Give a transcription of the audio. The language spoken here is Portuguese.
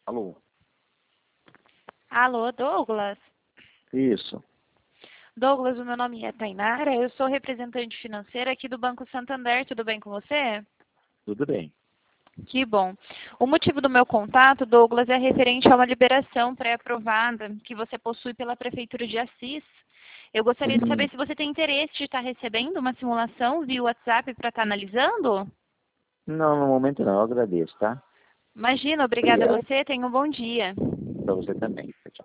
Alô? Alô, Douglas? Isso. Douglas, o meu nome é Tainara, eu sou representante financeira aqui do Banco Santander, tudo bem com você? Tudo bem. Que bom. O motivo do meu contato, Douglas, é referente a uma liberação pré-aprovada que você possui pela Prefeitura de Assis. Eu gostaria de saber se você tem interesse de estar recebendo uma simulação via WhatsApp para estar analisando? Não, no momento não, eu agradeço, tá? Imagina, obrigada a Obrigado. você, tenha um bom dia. Para você também. Tchau.